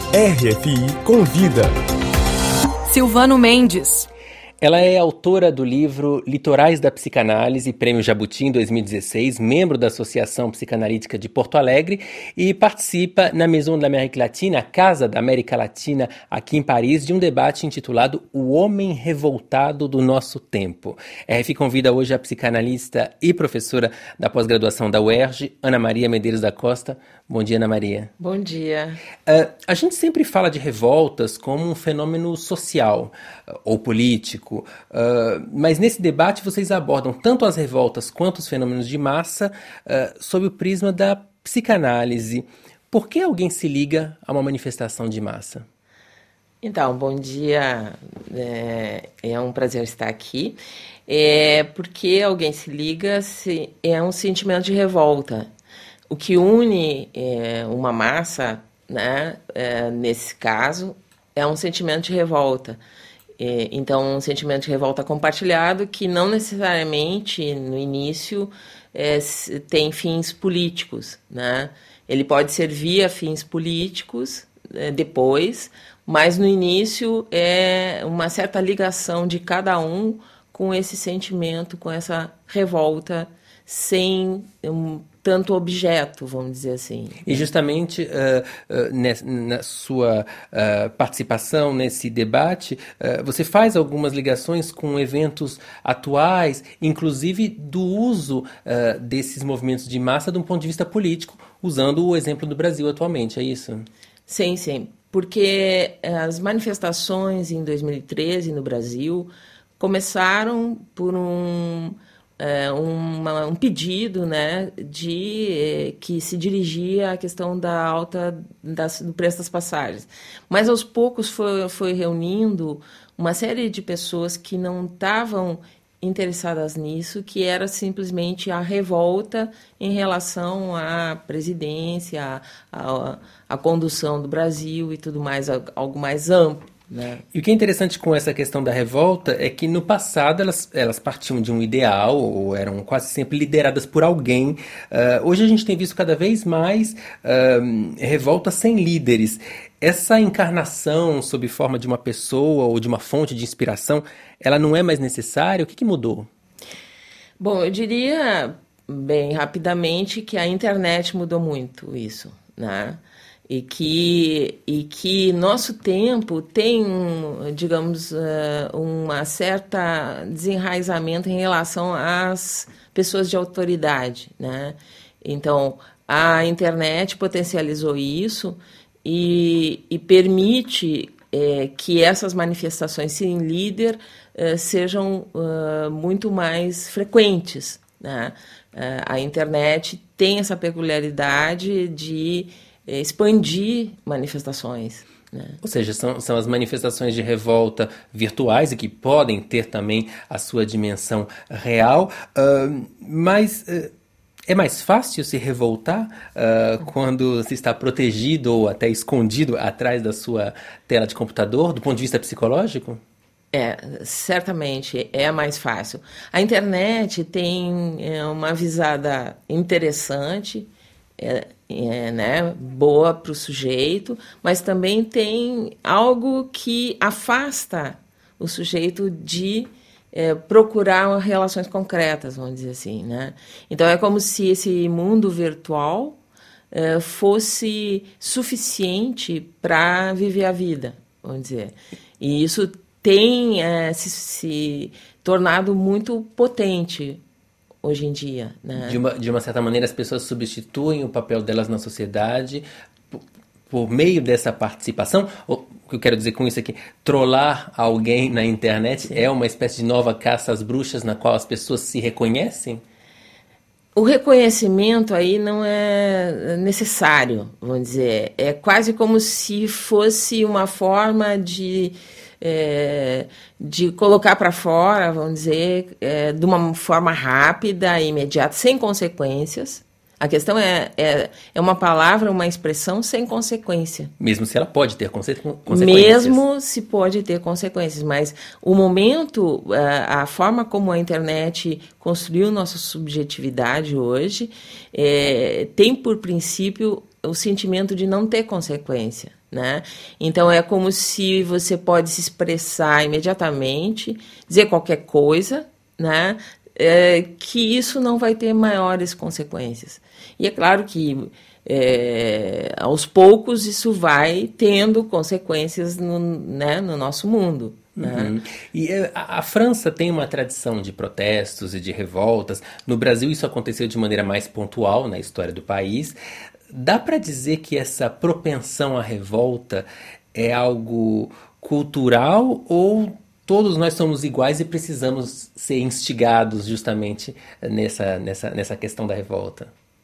RFI Convida. Silvano Mendes. Ela é autora do livro Litorais da Psicanálise, Prêmio Jabuti em 2016, membro da Associação Psicanalítica de Porto Alegre e participa na Maison de l'Amérique Latine, a Casa da América Latina, aqui em Paris, de um debate intitulado O Homem Revoltado do Nosso Tempo. A RFI convida hoje a psicanalista e professora da pós-graduação da UERJ, Ana Maria Medeiros da Costa. Bom dia, Ana Maria. Bom dia. A gente sempre fala de revoltas como um fenômeno social ou político, mas nesse debate vocês abordam tanto as revoltas quanto os fenômenos de massa sob o prisma da psicanálise. Por que alguém se liga a uma manifestação de massa? Então, bom dia. É um prazer estar aqui. Porque alguém se liga é um sentimento de revolta. O que une uma massa, né, nesse caso, é um sentimento de revolta. Então, um sentimento de revolta compartilhado que não necessariamente, no início, tem fins políticos, né? Ele pode servir a fins políticos depois, mas no início é uma certa ligação de cada um com esse sentimento, com essa revolta, sem tanto objeto, vamos dizer assim. E justamente na sua participação nesse debate, você faz algumas ligações com eventos atuais, inclusive do uso desses movimentos de massa de um ponto de vista político, usando o exemplo do Brasil atualmente, é isso? Sim, sim. Porque as manifestações em 2013 no Brasil começaram por um pedido, né, que se dirigia à questão da alta do preço das passagens. Mas, aos poucos, foi reunindo uma série de pessoas que não estavam interessadas nisso, que era simplesmente a revolta em relação à presidência, à condução do Brasil e tudo mais, algo mais amplo. Né? E o que é interessante com essa questão da revolta é que no passado elas partiam de um ideal ou eram quase sempre lideradas por alguém. Hoje a gente tem visto cada vez mais revoltas sem líderes. Essa encarnação sob forma de uma pessoa ou de uma fonte de inspiração, ela não é mais necessária? O que mudou? Bom, eu diria bem rapidamente que a internet mudou muito isso, né? E que nosso tempo tem, digamos, uma certa desenraizamento em relação às pessoas de autoridade, né? Então, a internet potencializou isso e permite que essas manifestações sem líder sejam muito mais frequentes, né? A internet tem essa peculiaridade de expandir manifestações, né? Ou seja, são as manifestações de revolta virtuais e que podem ter também a sua dimensão real, mas é mais fácil se revoltar quando se está protegido ou até escondido atrás da sua tela de computador, do ponto de vista psicológico? Certamente é mais fácil. A internet tem uma visada interessante, né, boa para o sujeito, mas também tem algo que afasta o sujeito de procurar relações concretas, vamos dizer assim, né? Então é como se esse mundo virtual fosse suficiente para viver a vida, vamos dizer. E isso tem se tornado muito potente hoje em dia, né? De uma certa maneira, as pessoas substituem o papel delas na sociedade por meio dessa participação. O que eu quero dizer com isso é que trollar alguém na internet é uma espécie de nova caça às bruxas na qual as pessoas se reconhecem? O reconhecimento aí não é necessário, vamos dizer. É quase como se fosse uma forma de colocar para fora, vamos dizer, de uma forma rápida e imediata, sem consequências. A questão é uma palavra, uma expressão sem consequência. Mesmo se ela pode ter consequências. Mesmo se pode ter consequências, mas o momento, a forma como a internet construiu nossa subjetividade hoje, tem por princípio o sentimento de não ter consequência, né? Então é como se você pode se expressar imediatamente, dizer qualquer coisa, né? Que isso não vai ter maiores consequências. E é claro que aos poucos isso vai tendo consequências no nosso mundo. Uhum. E a França tem uma tradição de protestos e de revoltas. No Brasil isso aconteceu de maneira mais pontual na história do país. Dá para dizer que essa propensão à revolta é algo cultural ou todos nós somos iguais e precisamos ser instigados justamente nessa questão da revolta?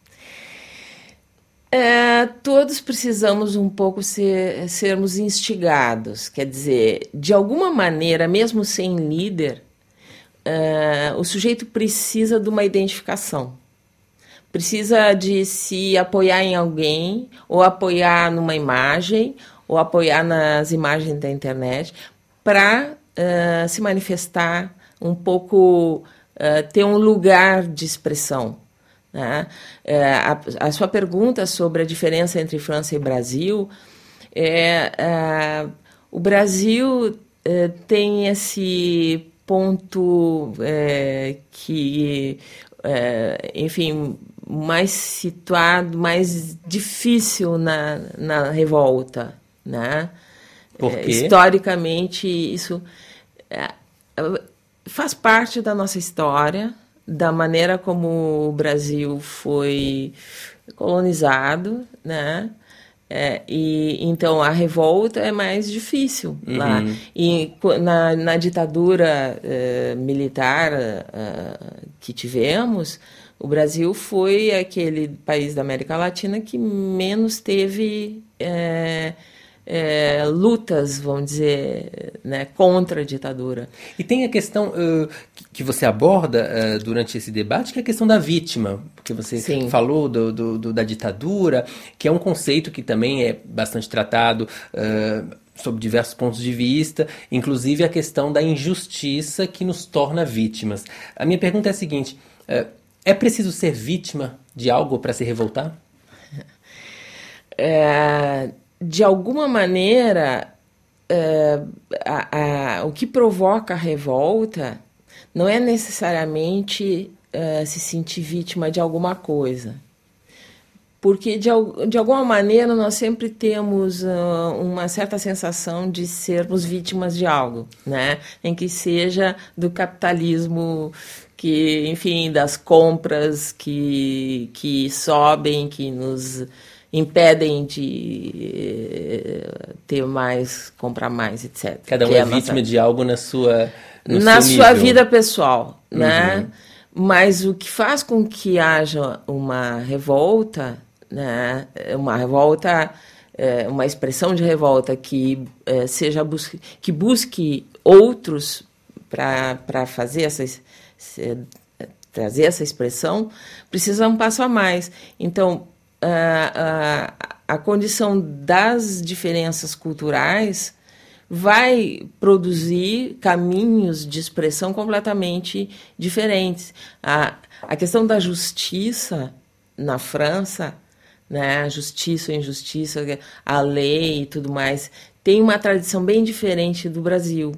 Todos precisamos um pouco sermos instigados, quer dizer, de alguma maneira, mesmo sem líder, o sujeito precisa de uma identificação, precisa de se apoiar em alguém, ou apoiar numa imagem, ou apoiar nas imagens da internet, para se manifestar um pouco, ter um lugar de expressão. Né? A sua pergunta sobre a diferença entre França e Brasil, o Brasil tem esse ponto que, enfim, mais situado, mais difícil na revolta, né? Por quê? Historicamente, isso faz parte da nossa história, da maneira como o Brasil foi colonizado, né? E então a revolta é mais difícil lá. E na ditadura militar que tivemos, o Brasil foi aquele país da América Latina que menos teve lutas, vamos dizer, né, contra a ditadura. E tem a questão que você aborda durante esse debate, que é a questão da vítima, porque você Sim. falou da ditadura, que é um conceito que também é bastante tratado sob diversos pontos de vista, inclusive a questão da injustiça que nos torna vítimas. A minha pergunta é a seguinte, é preciso ser vítima de algo para se revoltar? De alguma maneira, o que provoca a revolta não é necessariamente se sentir vítima de alguma coisa. Porque, de alguma maneira, nós sempre temos uma certa sensação de sermos vítimas de algo, né? Em que seja do capitalismo, que, enfim, das compras que sobem, que nos impedem de ter mais, comprar mais, etc. Cada um é vítima de algo na sua vida pessoal, né? Mas o que faz com que haja uma revolta, né? Uma expressão de revolta que que busque outros para fazer trazer essa expressão, precisa um passo a mais. Então, a condição das diferenças culturais vai produzir caminhos de expressão completamente diferentes. A questão da justiça na França, né, a justiça, a injustiça, a lei e tudo mais, tem uma tradição bem diferente do Brasil.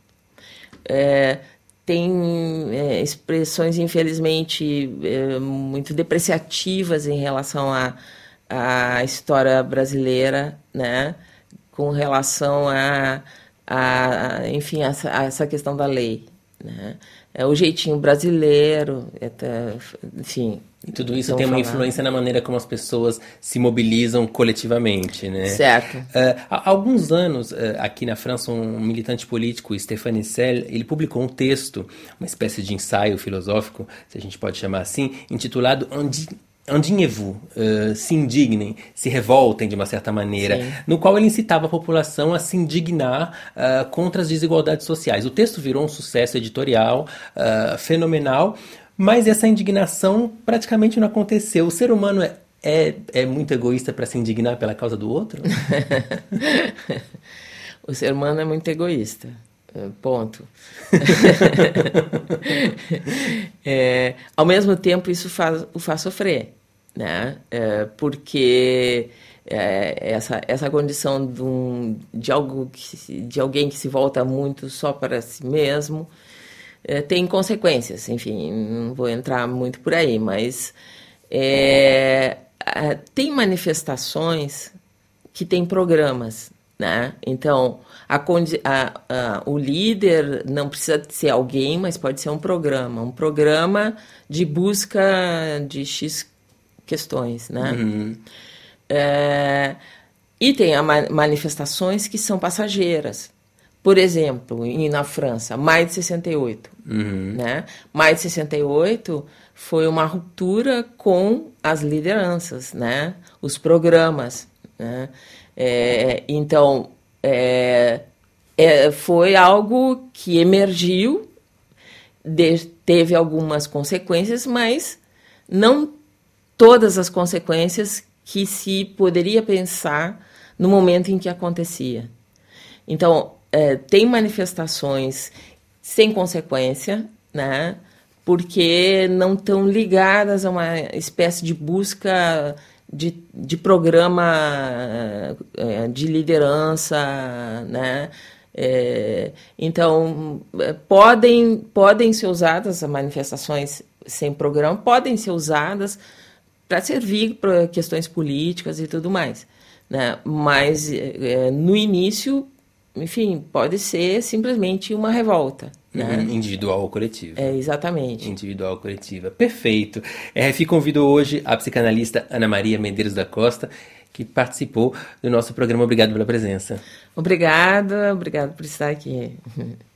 Tem expressões, infelizmente, muito depreciativas em relação à história brasileira, né? Com relação enfim, a essa questão da lei, né? O jeitinho brasileiro, enfim. E tudo isso tem uma influência na maneira como as pessoas se mobilizam coletivamente, né? Certo. Há alguns anos, aqui na França, um militante político, Stéphane Hessel, ele publicou um texto, uma espécie de ensaio filosófico, se a gente pode chamar assim, intitulado Indignez-vous, se indignem, se revoltem de uma certa maneira, Sim. no qual ele incitava a população a se indignar contra as desigualdades sociais. O texto virou um sucesso editorial fenomenal, mas essa indignação praticamente não aconteceu. O ser humano é muito egoísta para se indignar pela causa do outro? O ser humano é muito egoísta. Ponto. Ao mesmo tempo, isso o faz sofrer, né? Porque essa condição de alguém que se volta muito só para si mesmo tem consequências. Enfim, não vou entrar muito por aí, mas tem manifestações que têm programas, né? Então, o líder não precisa ser alguém, mas pode ser um programa de busca de X questões, né? Uhum. E tem manifestações que são passageiras. Por exemplo, na França, Maio de 68. Né? Maio de 68 foi uma ruptura com as lideranças, né? Os programas. Né? Então, foi algo que emergiu, teve algumas consequências, mas não todas as consequências que se poderia pensar no momento em que acontecia. Então, tem manifestações sem consequência, né? Porque não estão ligadas a uma espécie de busca de programa de liderança, né? Então, podem ser usadas, as manifestações sem programa podem ser usadas para servir para questões políticas e tudo mais, né? Mas, no início, enfim, pode ser simplesmente uma revolta. Né? Individual ou coletiva. Exatamente. Individual ou coletiva. Perfeito. RFI convidou hoje a psicanalista Ana Maria Medeiros da Costa, que participou do nosso programa. Obrigado pela presença. Obrigada por estar aqui.